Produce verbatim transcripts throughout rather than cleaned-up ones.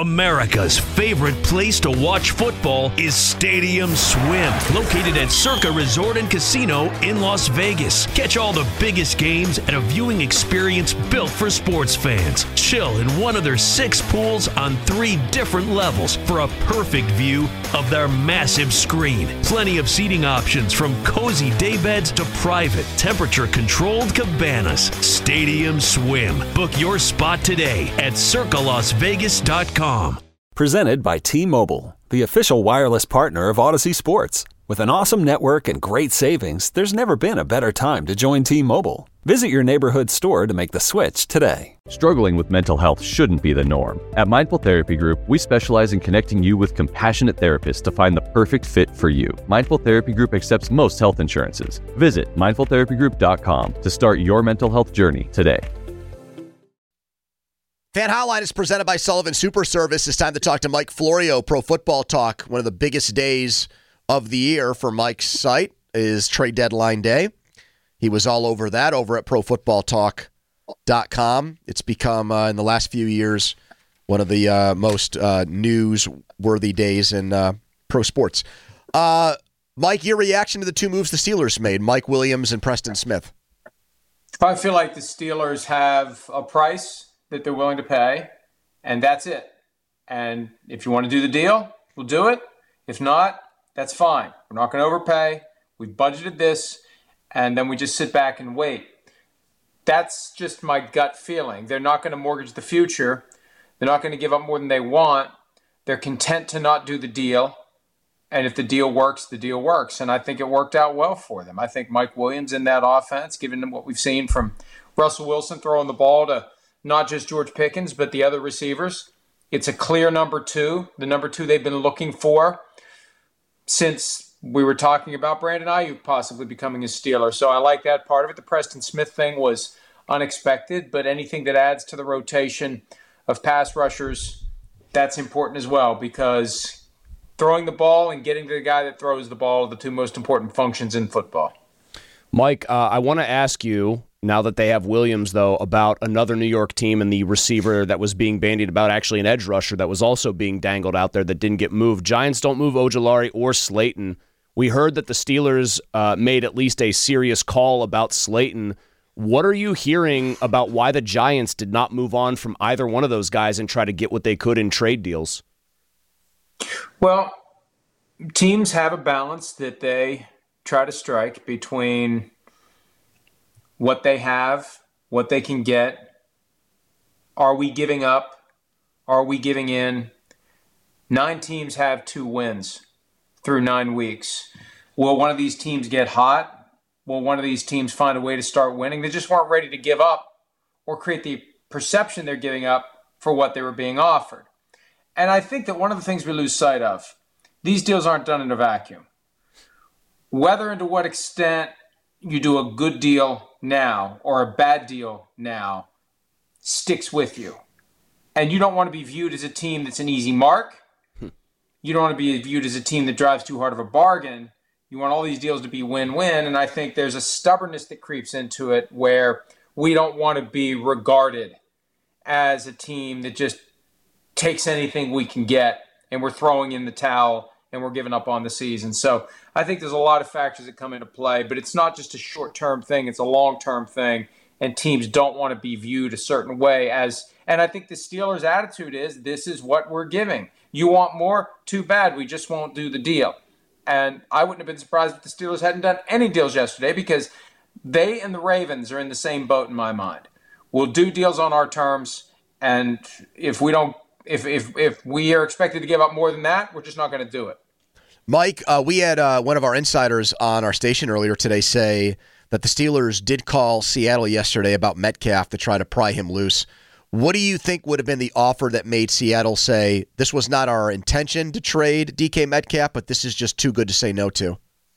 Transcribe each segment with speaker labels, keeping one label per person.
Speaker 1: America's favorite place to watch football is Stadium Swim, located at Circa Resort and Casino in Las Vegas. Catch all the biggest games at a viewing experience built for sports fans. Chill in one of their six pools on three different levels for a perfect view of their massive screen. Plenty of seating options from cozy daybeds to private, temperature-controlled cabanas. Stadium Swim. Book your spot today at circa las vegas dot com.
Speaker 2: Presented by T-Mobile, the official wireless partner of Odyssey Sports. With an awesome network and great savings, there's never been a better time to join T-Mobile. Visit your neighborhood store to make the switch today.
Speaker 3: Struggling with mental health shouldn't be the norm. At Mindful Therapy Group, we specialize in connecting you with compassionate therapists to find the perfect fit for you. Mindful Therapy Group accepts most health insurances. Visit mindful therapy group dot com to start your mental health journey today.
Speaker 4: Fan Hotline is presented by Sullivan Super Service. It's time to talk to Mike Florio, Pro Football Talk. One of the biggest days of the year for Mike's site is trade deadline day. He was all over that over at pro football talk dot com. It's become, uh, in the last few years, one of the uh, most uh, news-worthy days in uh, pro sports. Uh, Mike, your reaction to the two moves the Steelers made, Mike Williams and Preston Smith?
Speaker 5: I feel like the Steelers have a price that they're willing to pay, and that's it. And if you want to do the deal, we'll do it. If not, that's fine. We're not going to overpay. We've budgeted this, and then we just sit back and wait. That's just my gut feeling. They're not going to mortgage the future. They're not going to give up more than they want. They're content to not do the deal. And if the deal works, the deal works. And I think it worked out well for them. I think Mike Williams in that offense, given what we've seen from Russell Wilson throwing the ball to not just George Pickens, but the other receivers, it's a clear number two, the number two they've been looking for since we were talking about Brandon Ayuk possibly becoming a Steeler. So I like that part of it. The Preston Smith thing was unexpected, but anything that adds to the rotation of pass rushers, that's important as well, because throwing the ball and getting to the guy that throws the ball are the two most important functions in football.
Speaker 6: Mike, uh, I want to ask you, now that they have Williams, though, about another New York team and the receiver that was being bandied about, actually an edge rusher that was also being dangled out there that didn't get moved. Giants don't move Ojulari or Slayton. We heard that the Steelers uh, made at least a serious call about Slayton. What are you hearing about why the Giants did not move on from either one of those guys and try to get what they could in trade deals?
Speaker 5: Well, teams have a balance that they try to strike between what they have, what they can get. Are we giving up? Are we giving in? Nine teams have two wins through nine weeks. Will one of these teams get hot? Will one of these teams find a way to start winning? They just weren't ready to give up or create the perception they're giving up for what they were being offered. And I think that one of the things we lose sight of, these deals aren't done in a vacuum. Whether and to what extent you do a good deal now or a bad deal now sticks with you. And you don't want to be viewed as a team that's an easy mark. You don't want to be viewed as a team that drives too hard of a bargain. You want all these deals to be win-win. And I think there's a stubbornness that creeps into it where we don't want to be regarded as a team that just takes anything we can get and we're throwing in the towel and we're giving up on the season. So I think there's a lot of factors that come into play, but it's not just a short-term thing, it's a long-term thing, and teams don't want to be viewed a certain way as, and I think the Steelers' attitude is, this is what we're giving. You want more? Too bad, we just won't do the deal. And I wouldn't have been surprised if the Steelers hadn't done any deals yesterday, because they and the Ravens are in the same boat in my mind. We'll do deals on our terms, and if we don't, if if if we are expected to give up more than that, we're just not going to do it.
Speaker 4: Mike, uh, we had uh, one of our insiders on our station earlier today say that the Steelers did call Seattle yesterday about Metcalf to try to pry him loose. What do you think would have been the offer that made Seattle say, this was not our intention to trade D K Metcalf, but this is just too good to say no to?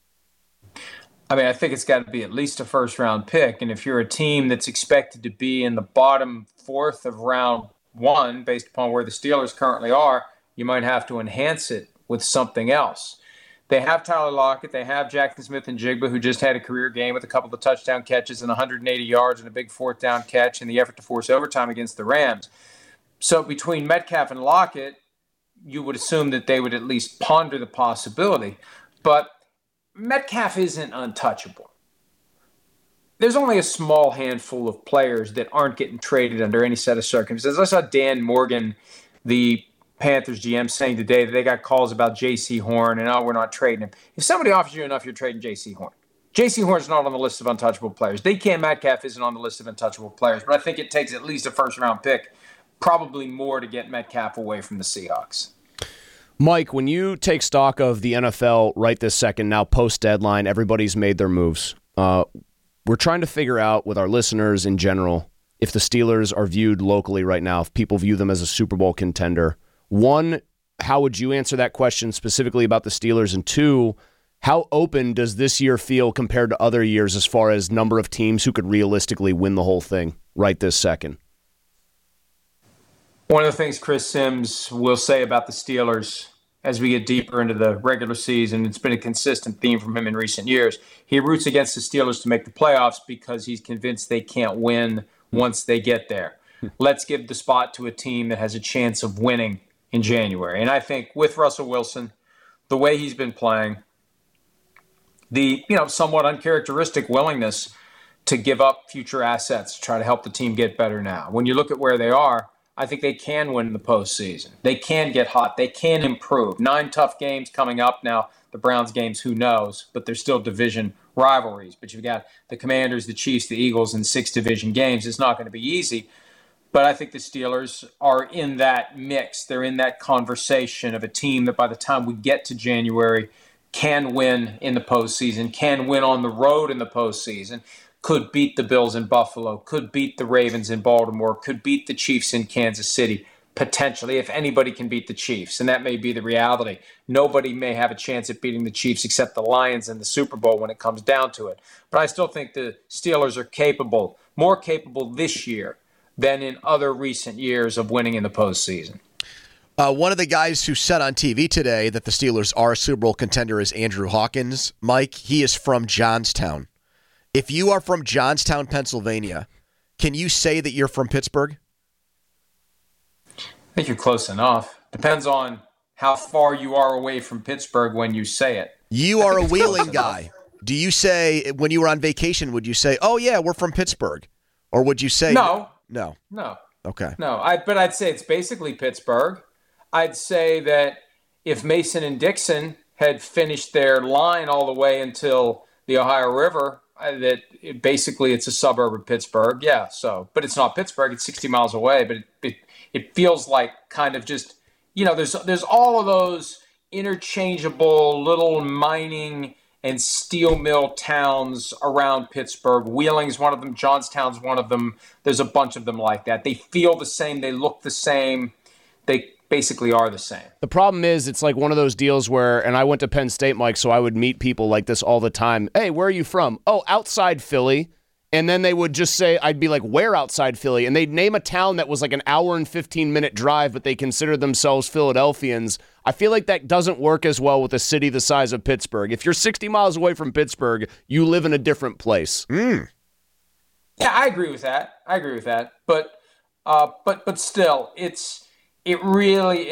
Speaker 5: I mean, I think it's got to be at least a first-round pick. And if you're a team that's expected to be in the bottom fourth of round one, based upon where the Steelers currently are, you might have to enhance it with something else. They have Tyler Lockett. They have Jackson Smith-Njigba, who just had a career game with a couple of touchdown catches and one hundred eighty yards and a big fourth down catch in the effort to force overtime against the Rams. So between Metcalf and Lockett, you would assume that they would at least ponder the possibility. But Metcalf isn't untouchable. There's only a small handful of players that aren't getting traded under any set of circumstances. I saw Dan Morgan, the Panthers G M, saying today that they got calls about J C Horn and, oh, we're not trading him. If somebody offers you enough, you're trading J C Horn. J C Horn's not on the list of untouchable players. D K Metcalf isn't on the list of untouchable players, but I think it takes at least a first-round pick, probably more, to get Metcalf away from the Seahawks.
Speaker 6: Mike, when you take stock of the N F L right this second, now post-deadline, everybody's made their moves. Uh, we're trying to figure out with our listeners in general if the Steelers are viewed locally right now, if people view them as a Super Bowl contender. One, how would you answer that question specifically about the Steelers? And two, how open does this year feel compared to other years as far as number of teams who could realistically win the whole thing right this second?
Speaker 5: One of the things Chris Sims will say about the Steelers as we get deeper into the regular season, it's been a consistent theme from him in recent years. He roots against the Steelers to make the playoffs because he's convinced they can't win once they get there. Let's give the spot to a team that has a chance of winning in January. And I think with Russell Wilson, the way he's been playing, the you know somewhat uncharacteristic willingness to give up future assets to try to help the team get better now. When you look at where they are, I think they can win in the postseason. They can get hot. They can improve. Nine tough games coming up now. The Browns games, who knows? But they're still division rivalries. But you've got the Commanders, the Chiefs, the Eagles in six division games. It's not going to be easy. But I think the Steelers are in that mix. They're in that conversation of a team that by the time we get to January can win in the postseason, can win on the road in the postseason, could beat the Bills in Buffalo, could beat the Ravens in Baltimore, could beat the Chiefs in Kansas City, potentially, if anybody can beat the Chiefs. And that may be the reality. Nobody may have a chance at beating the Chiefs except the Lions in the Super Bowl when it comes down to it. But I still think the Steelers are capable, more capable this year than in other recent years of winning in the postseason.
Speaker 4: Uh, one of the guys who said on T V today that the Steelers are a Super Bowl contender is Andrew Hawkins. Mike, he is from Johnstown. If you are from Johnstown, Pennsylvania, can you say that you're from Pittsburgh?
Speaker 5: I think you're close enough. Depends on how far you are away from Pittsburgh when you say it.
Speaker 4: You are a Wheeling guy. Do you say, when you were on vacation, would you say, oh, yeah, we're from Pittsburgh? Or would you say...
Speaker 5: No.
Speaker 4: No.
Speaker 5: No.
Speaker 4: Okay.
Speaker 5: No, I, but I'd say it's basically Pittsburgh. I'd say that if Mason and Dixon had finished their line all the way until the Ohio River... that it, basically it's a suburb of Pittsburgh. Yeah, so, but it's not Pittsburgh. It's sixty miles away, but it, it, it feels like kind of just, you know, there's there's all of those interchangeable little mining and steel mill towns around Pittsburgh. Wheeling's one of them. Johnstown's one of them. There's a bunch of them like that. They feel the same. They look the same. They basically are the same.
Speaker 6: The problem is it's like one of those deals where, and I went to Penn State, Mike, so I would meet people like this all the time. Hey, where are you from? Oh, outside Philly. And then they would just say, I'd be like, where outside Philly? And they'd name a town that was like an hour and fifteen minute drive, but they consider themselves Philadelphians. I feel like that doesn't work as well with a city the size of Pittsburgh. If you're sixty miles away from Pittsburgh, you live in a different place.
Speaker 4: Mm.
Speaker 5: Yeah, I agree with that. I agree with that. But, uh, but, but still, it's, it really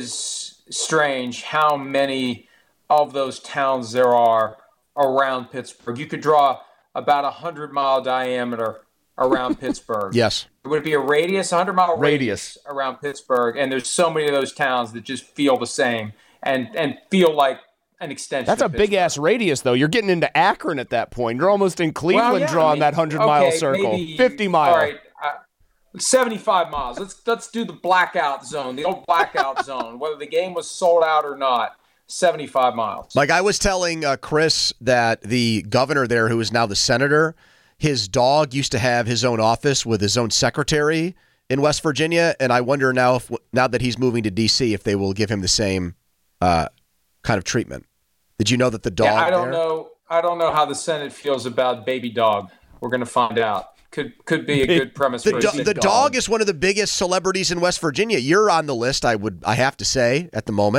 Speaker 5: is strange how many of those towns there are around Pittsburgh. You could draw about a hundred-mile diameter around Pittsburgh.
Speaker 4: Yes.
Speaker 5: Would it be a radius, a hundred-mile
Speaker 6: Radius.
Speaker 5: radius around Pittsburgh? And there's so many of those towns that just feel the same and, and feel like an extension
Speaker 6: That's a
Speaker 5: of Pittsburgh.
Speaker 6: big-ass radius, though. You're getting into Akron at that point. You're almost in Cleveland
Speaker 5: Well, yeah,
Speaker 6: drawing
Speaker 5: I mean,
Speaker 6: that hundred-mile
Speaker 5: okay,
Speaker 6: circle.
Speaker 5: maybe-
Speaker 6: fifty mile.
Speaker 5: All right. Uh, seventy-five miles. Let's let's do the blackout zone, the old blackout zone, whether the game was sold out or not. seventy-five miles.
Speaker 4: Like I was telling uh, Chris that the governor there, who is now the senator, his dog used to have his own office with his own secretary in West Virginia, and I wonder now if now that he's moving to D C if they will give him the same uh, kind of treatment. Did you know that the dog?
Speaker 5: Yeah, I don't
Speaker 4: there?
Speaker 5: know. I don't know how the Senate feels about baby dog. We're going to find out. Could could be a good premise
Speaker 4: The,
Speaker 5: for a
Speaker 4: do-
Speaker 5: sequel.
Speaker 4: the dog is one of the biggest celebrities in West Virginia. You're on the list, I would I have to say, at the moment.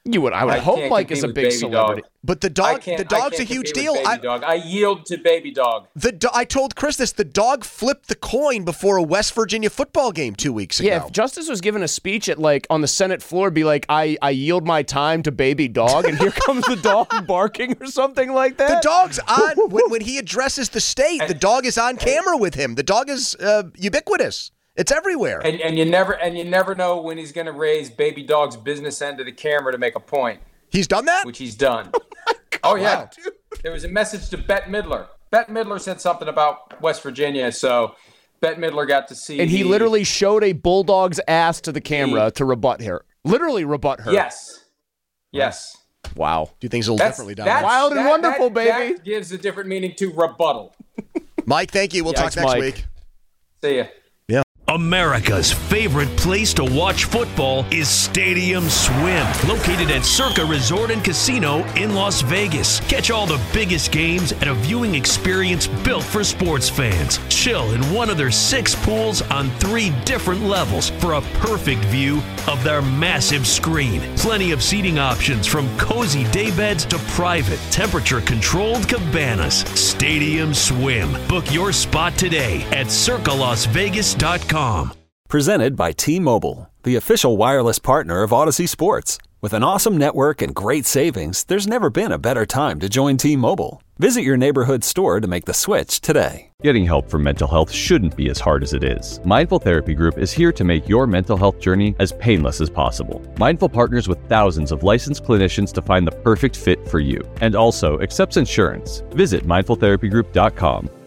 Speaker 6: You would. I would
Speaker 5: I
Speaker 6: hope
Speaker 5: can't
Speaker 6: Mike is a
Speaker 5: compete
Speaker 6: big
Speaker 5: with Baby
Speaker 6: celebrity.
Speaker 5: Dog.
Speaker 4: But the
Speaker 5: I
Speaker 4: dog,
Speaker 5: can't-
Speaker 4: the
Speaker 5: I
Speaker 4: dog's a
Speaker 5: can't
Speaker 4: huge
Speaker 5: compete
Speaker 4: deal.
Speaker 5: with Baby
Speaker 4: I,
Speaker 5: Dog. I yield to Baby Dog.
Speaker 4: the do- I told Chris this. The dog flipped the coin before a West Virginia football game two weeks ago.
Speaker 6: Yeah, if Justice was given a speech at like on the Senate floor, be like, I, I yield my time to Baby Dog, and here comes the dog barking or something like that.
Speaker 4: The dog's on when, when he addresses the state. The dog is on camera with him. The dog is uh, ubiquitous. It's everywhere.
Speaker 5: And, and you never and you never know when he's going to raise Baby Dog's business end of the camera to make a point,
Speaker 4: He's done that?
Speaker 5: which he's done. Oh yeah, there was a message to Bette Midler. Bette Midler said something about West Virginia, so Bette Midler got to see.
Speaker 6: And he
Speaker 5: the-
Speaker 6: literally showed a bulldog's ass to the camera
Speaker 5: He-
Speaker 6: to rebut her. Literally rebut her.
Speaker 5: Yes, yes.
Speaker 6: Wow.
Speaker 4: Do things a little
Speaker 5: That's,
Speaker 4: differently down
Speaker 5: that's,
Speaker 4: there.
Speaker 6: Wild and
Speaker 5: that-
Speaker 6: wonderful,
Speaker 5: that-
Speaker 6: baby.
Speaker 5: That gives a different meaning to rebuttal.
Speaker 4: Mike, thank you. We'll
Speaker 6: Yikes,
Speaker 4: talk next
Speaker 6: Mike.
Speaker 4: week.
Speaker 5: See ya.
Speaker 1: America's favorite place to watch football is Stadium Swim, located at Circa Resort and Casino in Las Vegas. Catch all the biggest games at a viewing experience built for sports fans. Chill in one of their six pools on three different levels for a perfect view of their massive screen. Plenty of seating options from cozy daybeds to private, temperature-controlled cabanas. Stadium Swim. Book your spot today at circa las vegas dot com.
Speaker 2: Presented by T-Mobile, the official wireless partner of Odyssey Sports. With an awesome network and great savings, there's never been a better time to join T-Mobile. Visit your neighborhood store to make the switch today.
Speaker 3: Getting help for mental health shouldn't be as hard as it is. Mindful Therapy Group is here to make your mental health journey as painless as possible. Mindful partners with thousands of licensed clinicians to find the perfect fit for you, and also accepts insurance. Visit mindful therapy group dot com.